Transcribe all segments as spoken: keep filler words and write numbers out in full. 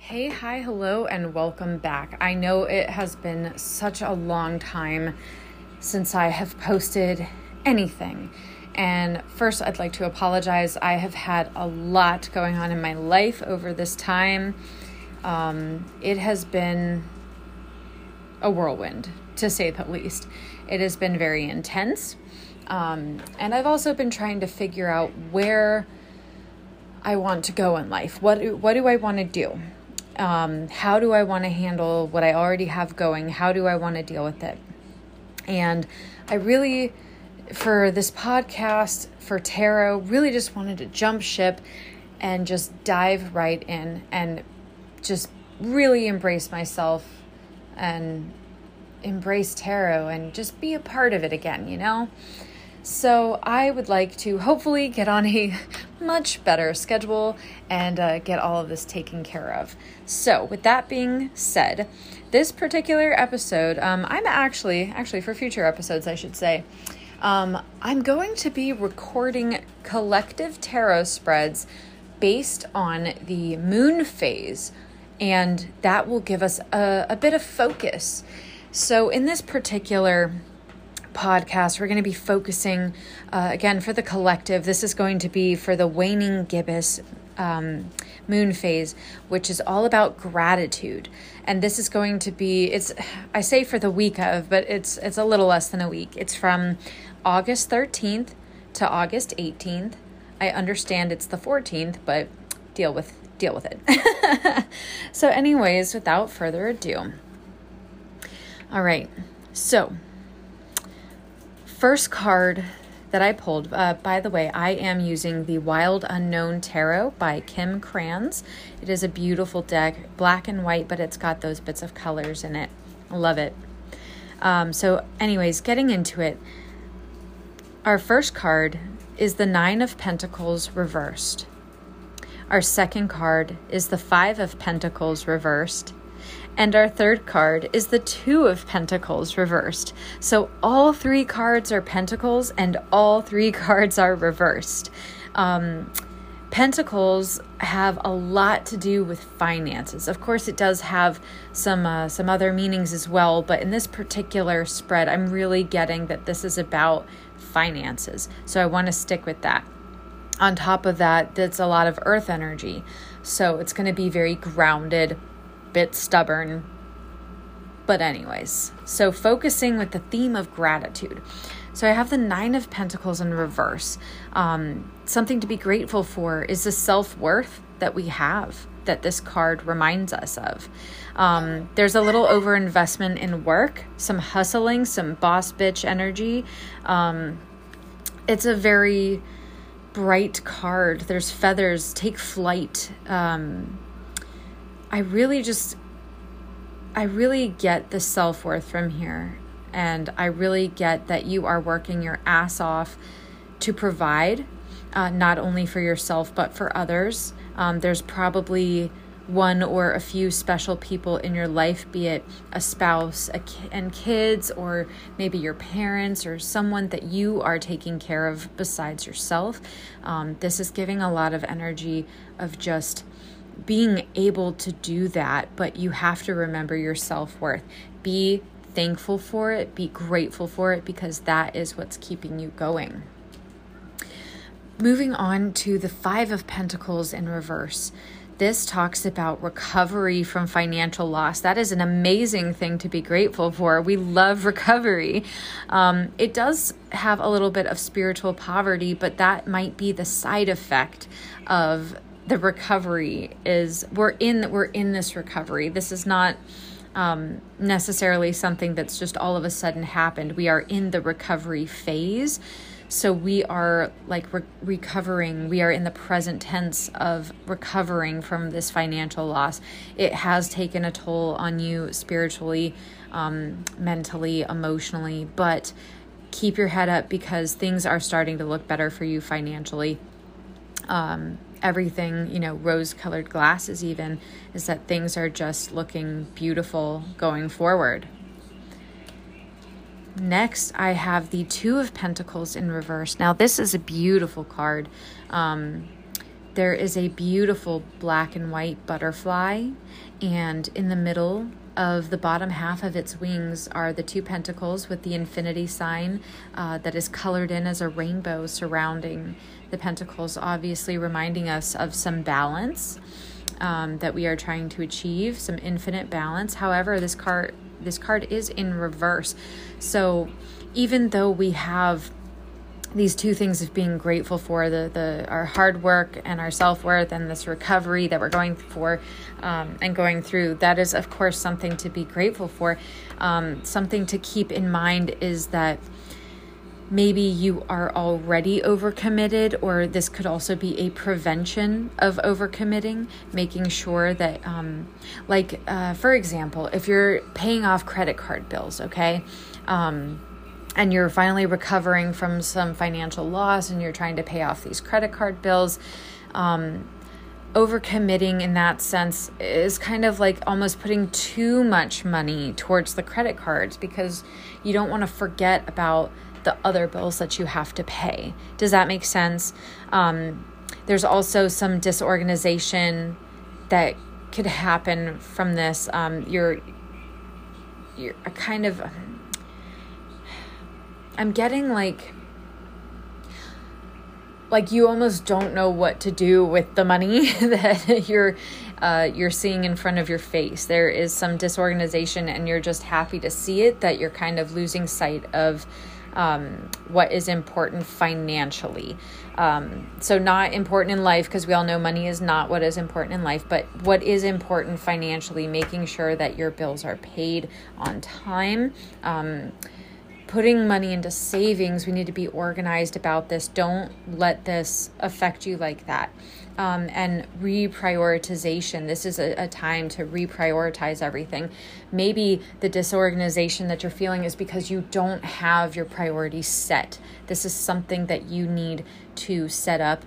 Hey, hi, hello, and welcome back. I know it has been such a long time since I have posted anything. And first, I'd like to apologize. I have had a lot going on in my life over this time. Um, it has been a whirlwind, to say the least. It has been very intense. Um, and I've also been trying to figure out where I want to go in life. What do, what do I want to do? Um, how do I want to handle what I already have going? How do I want to deal with it? And I really, for this podcast, for tarot, really just wanted to jump ship and just dive right in and just really embrace myself and embrace tarot and just be a part of it again, you know? So I would like to hopefully get on a much better schedule and uh, get all of this taken care of. So with that being said, this particular episode, um, I'm actually, actually for future episodes, I should say, um, I'm going to be recording collective tarot spreads based on the moon phase, and that will give us a, a bit of focus. So in this particular podcast, we're going to be focusing, uh, again, for the collective. This is going to be for the waning gibbous um, moon phase, which is all about gratitude. And this is going to be, it's, I say for the week of, but it's, it's a little less than a week. It's from August thirteenth to August eighteenth. I understand it's the fourteenth, but deal with, deal with it. So anyways, without further ado. All right. So first card that I pulled, uh, by the way, I am using the Wild Unknown Tarot by Kim Krans. It is a beautiful deck, black and white, but it's got those bits of colors in it. I love it. Um, so anyways, getting into it, our first card is the Nine of Pentacles reversed. Our second card is the Five of Pentacles reversed. And our third card is the Two of Pentacles reversed. So all three cards are pentacles and all three cards are reversed. Um, pentacles have a lot to do with finances. Of course, it does have some uh, some other meanings as well. But in this particular spread, I'm really getting that this is about finances. So I want to stick with that. On top of that, that's a lot of earth energy. So it's going to be very grounded, bit stubborn, but anyways, so focusing with the theme of gratitude. So I have the Nine of Pentacles in reverse. Um, something to be grateful for is the self-worth that we have, that this card reminds us of. Um, there's a little overinvestment in work, some hustling, some boss bitch energy. Um, it's a very bright card. There's feathers, take flight. Um, I really just, I really get the self-worth from here. And I really get that you are working your ass off to provide, uh, not only for yourself, but for others. Um, there's probably one or a few special people in your life, be it a spouse a ki- and kids, or maybe your parents or someone that you are taking care of besides yourself. Um, this is giving a lot of energy of just being able to do that, but you have to remember your self-worth. Be thankful for it, be grateful for it, because that is what's keeping you going. Moving on to the Five of Pentacles in reverse. This talks about recovery from financial loss. That is an amazing thing to be grateful for. We love recovery. Um, it does have a little bit of spiritual poverty, but that might be the side effect of the recovery. Is we're in we're in this recovery. This is not um, necessarily something that's just all of a sudden happened. We are in the recovery phase. So we are like re- recovering. We are in the present tense of recovering from this financial loss. It has taken a toll on you spiritually, um, mentally, emotionally, but keep your head up because things are starting to look better for you financially. Um, everything, you know, rose-colored glasses even, is that things are just looking beautiful going forward. Next, I have the Two of Pentacles in reverse. Now, this is a beautiful card. Um, there is a beautiful black and white butterfly, and in the middle of the bottom half of its wings are the two pentacles with the infinity sign uh, that is colored in as a rainbow surrounding the pentacles, obviously reminding us of some balance um, that we are trying to achieve, some infinite balance. However, this card this card is in reverse. So even though we have these two things of being grateful for, the the our hard work and our self-worth and this recovery that we're going for um, and going through, that is of course something to be grateful for. Um, something to keep in mind is that maybe you are already overcommitted, or this could also be a prevention of overcommitting, making sure that um, like uh, for example, if you're paying off credit card bills, okay, um, and you're finally recovering from some financial loss and you're trying to pay off these credit card bills, um, overcommitting in that sense is kind of like almost putting too much money towards the credit cards, because you don't want to forget about the other bills that you have to pay. Does that make sense? Um, there's also some disorganization that could happen from this. Um, you're, you're a kind of... I'm getting like, like you almost don't know what to do with the money that you're, uh, you're seeing in front of your face. There is some disorganization, and you're just happy to see it, that you're kind of losing sight of um, what is important financially. Um, so not important in life, because we all know money is not what is important in life, but what is important financially, making sure that your bills are paid on time, um, putting money into savings. We need to be organized about this. Don't let this affect you like that. Um, and reprioritization. This is a, a time to reprioritize everything. Maybe the disorganization that you're feeling is because you don't have your priorities set. This is something that you need to set up.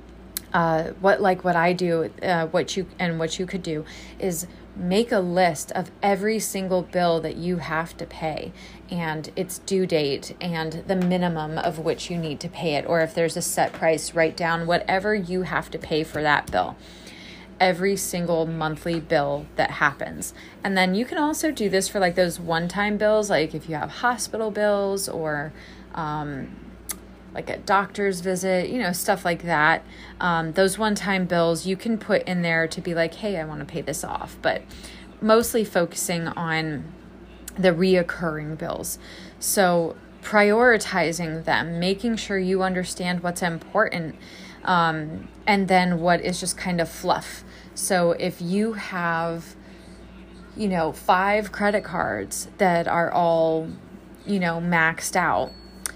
Uh, what like what I do, uh, what you and what you could do is make a list of every single bill that you have to pay and its due date and the minimum of which you need to pay it. Or if there's a set price, write down whatever you have to pay for that bill. Every single monthly bill that happens. And then you can also do this for like those one-time bills, like if you have hospital bills or um, like a doctor's visit, you know, stuff like that. Um, those one-time bills you can put in there to be like, hey, I want to pay this off. But mostly focusing on the reoccurring bills. So prioritizing them, making sure you understand what's important, um, and then what is just kind of fluff. So if you have, you know, five credit cards that are all, you know, maxed out,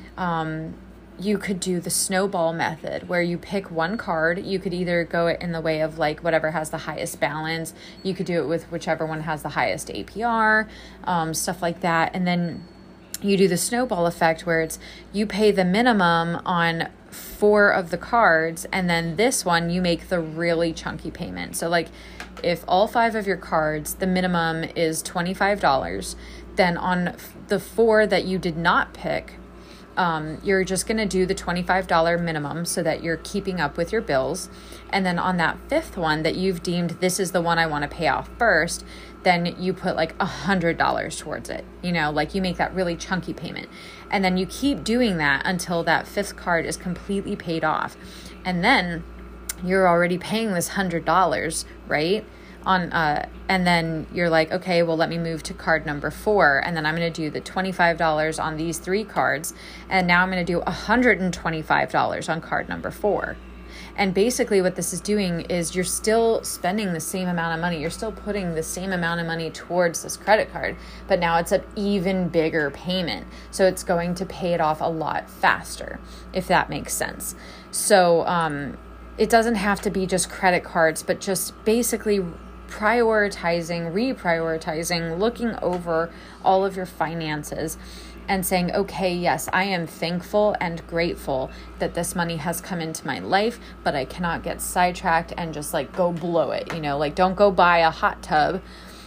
um, you could do the snowball method where you pick one card. You could either go it in the way of like whatever has the highest balance. You could do it with whichever one has the highest A P R, um, stuff like that. And then you do the snowball effect where it's you pay the minimum on four of the cards, and then this one you make the really chunky payment. So like if all five of your cards, the minimum is twenty-five dollars, then on the four that you did not pick, Um, you're just going to do the twenty-five dollars minimum so that you're keeping up with your bills. And then on that fifth one that you've deemed this is the one I want to pay off first, then you put like one hundred dollars towards it. You know, like you make that really chunky payment. And then you keep doing that until that fifth card is completely paid off. And then you're already paying this one hundred dollars, right? On uh and then you're like, okay, well, let me move to card number four, and then I'm going to do the twenty-five dollars on these three cards, and now I'm going to do one hundred twenty-five dollars on card number four. And basically what this is doing is you're still spending the same amount of money. You're still putting the same amount of money towards this credit card, but now it's an even bigger payment. So it's going to pay it off a lot faster, if that makes sense. So um, it doesn't have to be just credit cards, but just basically prioritizing, reprioritizing, looking over all of your finances and saying, okay, yes, I am thankful and grateful that this money has come into my life, but I cannot get sidetracked and just like go blow it. You know, like don't go buy a hot tub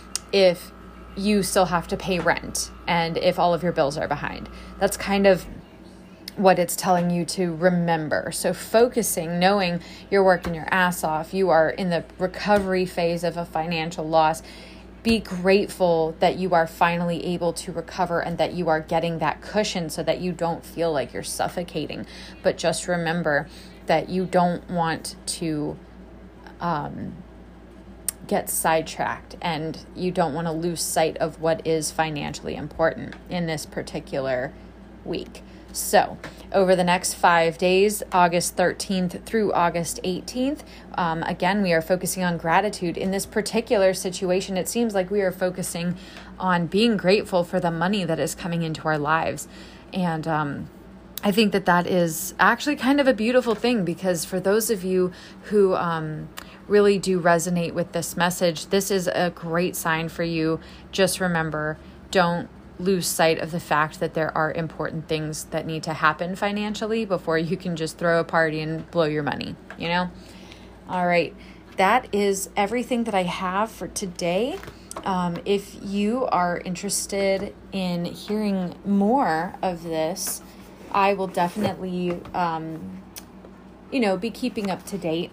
if you still have to pay rent and if all of your bills are behind. That's kind of what it's telling you to remember. So focusing, knowing you're working your ass off, you are in the recovery phase of a financial loss. Be grateful that you are finally able to recover and that you are getting that cushion so that you don't feel like you're suffocating. But just remember that you don't want to um, get sidetracked, and you don't want to lose sight of what is financially important in this particular week. So over the next five days, August thirteenth through August eighteenth, um, again, we are focusing on gratitude. In this particular situation, it seems like we are focusing on being grateful for the money that is coming into our lives. And um, I think that that is actually kind of a beautiful thing, because for those of you who um, really do resonate with this message, this is a great sign for you. Just remember, don't lose sight of the fact that there are important things that need to happen financially before you can just throw a party and blow your money, you know? All right. That is everything that I have for today. Um, if you are interested in hearing more of this, I will definitely, um, you know, be keeping up to date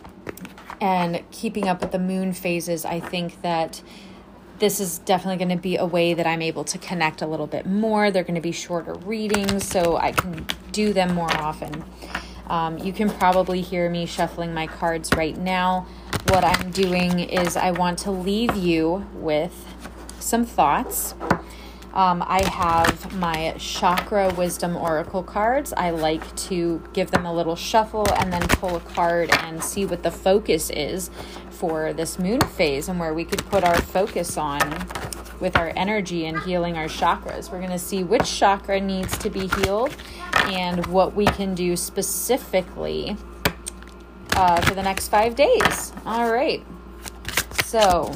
and keeping up with the moon phases. I think that this is definitely going to be a way that I'm able to connect a little bit more. They're going to be shorter readings, so I can do them more often. Um, you can probably hear me shuffling my cards right now. What I'm doing is I want to leave you with some thoughts. Um, I have my Chakra Wisdom Oracle cards. I like to give them a little shuffle and then pull a card and see what the focus is for this moon phase and where we could put our focus on with our energy and healing our chakras. We're going to see which chakra needs to be healed and what we can do specifically uh, for the next five days. All right. So,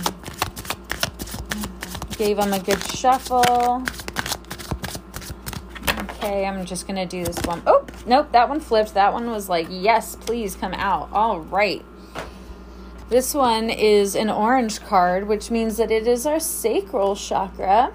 gave them a good shuffle. Okay, I'm just going to do this one. Oh, nope, that one flipped. That one was like, yes, please come out. All right. This one is an orange card, which means that it is our sacral chakra.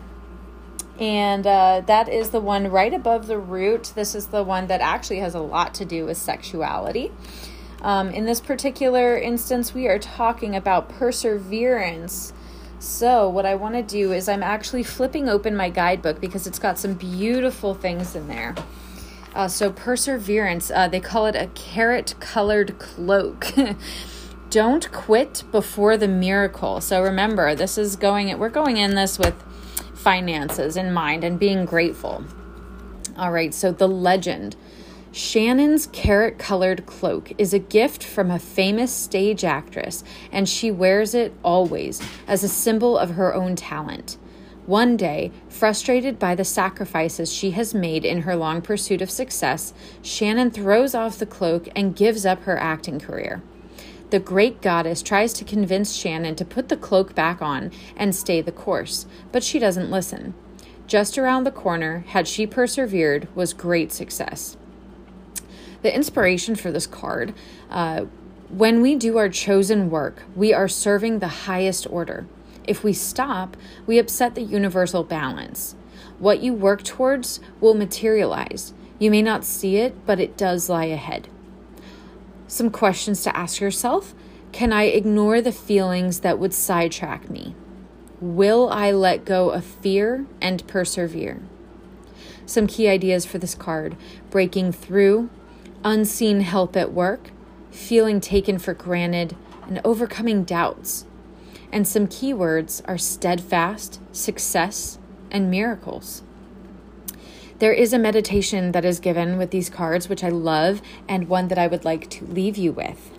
And uh, that is the one right above the root. This is the one that actually has a lot to do with sexuality. Um, in this particular instance, we are talking about perseverance. So what I want to do is I'm actually flipping open my guidebook because it's got some beautiful things in there. Uh, so perseverance, uh, they call it a carrot-colored cloak. Don't quit before the miracle. So remember, this is going, we're going in this with finances in mind and being grateful. All right, so the legend. Shannon's carrot-colored cloak is a gift from a famous stage actress, and she wears it always as a symbol of her own talent. One day, frustrated by the sacrifices she has made in her long pursuit of success, Shannon throws off the cloak and gives up her acting career. The great goddess tries to convince Shannon to put the cloak back on and stay the course, but she doesn't listen. Just around the corner, had she persevered, was great success. The inspiration for this card, uh, when we do our chosen work, we are serving the highest order. If we stop, we upset the universal balance. What you work towards will materialize. You may not see it, but it does lie ahead. Some questions to ask yourself. Can I ignore the feelings that would sidetrack me? Will I let go of fear and persevere? Some key ideas for this card: breaking through, unseen help at work, feeling taken for granted, and overcoming doubts. And some keywords are steadfast, success, and miracles. There is a meditation that is given with these cards, which I love, and one that I would like to leave you with.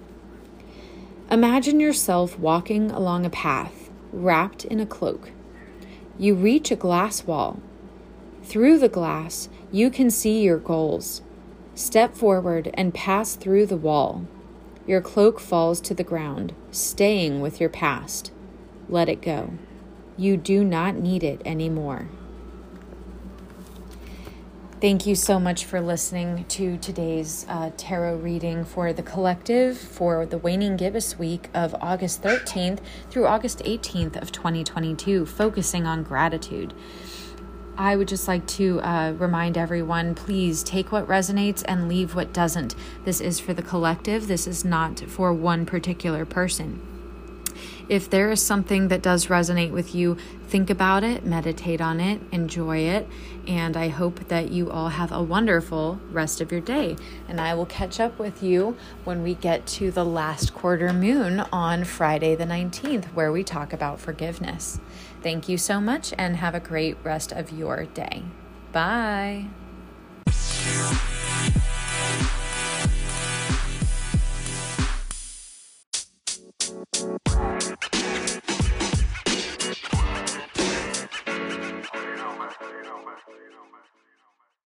Imagine yourself walking along a path, wrapped in a cloak. You reach a glass wall. Through the glass, you can see your goals. Step forward and pass through the wall. Your cloak falls to the ground, staying with your past. Let it go. You do not need it anymore. Thank you so much for listening to today's uh, tarot reading for the collective for the waning gibbous week of August thirteenth through August eighteenth of twenty twenty-two, focusing on gratitude. I would just like to uh, remind everyone, please take what resonates and leave what doesn't. This is for the collective. This is not for one particular person. If there is something that does resonate with you, think about it, meditate on it, enjoy it, and I hope that you all have a wonderful rest of your day. And I will catch up with you when we get to the last quarter moon on Friday the nineteenth, where we talk about forgiveness. Thank you so much and have a great rest of your day. Bye.